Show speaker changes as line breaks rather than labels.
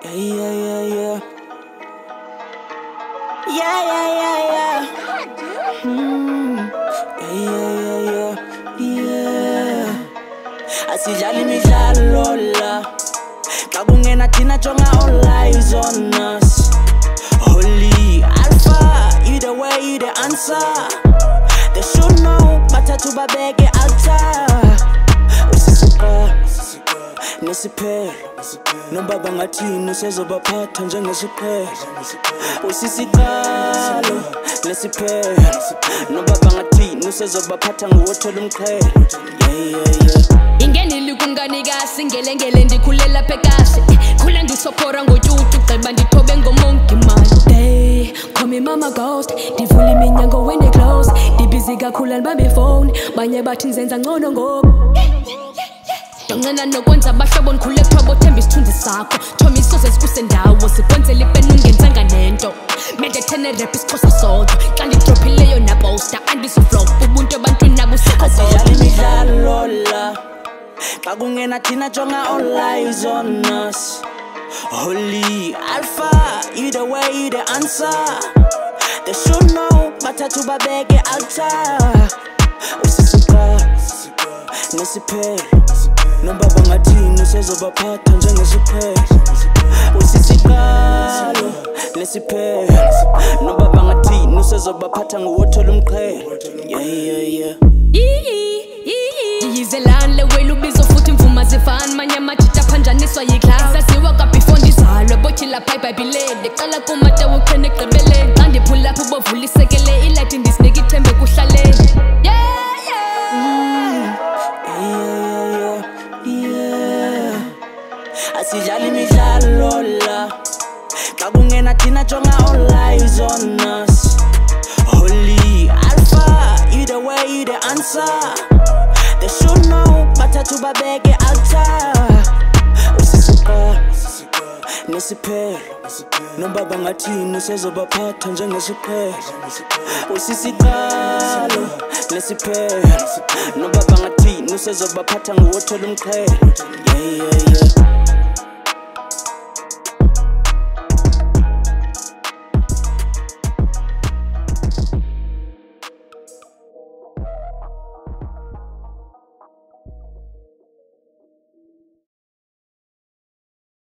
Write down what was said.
Yeah, yeah, yeah, yeah. Yeah, yeah, yeah, yeah. Yeah, yeah, yeah, yeah. Asijali midlalo la. Xa kungena thina jonga all eyes on us. Holy Alpha, either way, either answer. They should know, bathathu babeke altar. Nesiphelo nobaba ngathini usezobaphatha njengesiphelo usisiqalo nesiphelo nobaba ngathini usezobaphatha ngowothola umqhele
ingenili kungani kahle ngelengele ndikhulela phekahle khula ndisophora ngotyutu gqiba ndithobe ngomongi mali call me mama ghost ndivula iminyango when they close ndibhizi kakhulu andibambe phone banye bathi nzenza ngcono ngoku Dongena nokwenza abahlobo ngikhule eqhwebo themba isithunzi sakho Thomi isoze sikusendawo sikwenzela ipenu ungenzanga nento Mede thene rap isixhosa sodwa Xa ndidrophileyo naposta andisuflop ubuntu ebantwini nabo usekho
Asijali imidlalo la Xa kungena thina jonga all eyes on us Holy Alpha, either way, either answer They should know, bathathu babeke altar Usisiqalo nesiphelo nobaba ngathini usezobaphatha njengesiphelo usisiqalo nesiphelo nobaba ngathini usezobaphatha ngowothola umqhele
Ndiyizelani le wele ubizo futhi imvuma zifani manye amajita phanjaniswa yiclass Saziwa ka before ndizalwe botyhila pha ibhayibhileni Qala kumata wuqhene egqibeleni Xa ndiphula apho bovula isekele ilathi ndisinika ithembe kuhlaleni
Asijali imidlalo la Xa kungena thina jonga all eyes on us Holy Alpha, either way, either answer They should know, bathathu babeke altar Usisiqalo nesiphelo nobaba ngathini usezobaphatha njengesiphelo usisiqalo nesiphelo nobaba ngathini usezobaphatha ngowothola umqhele yeah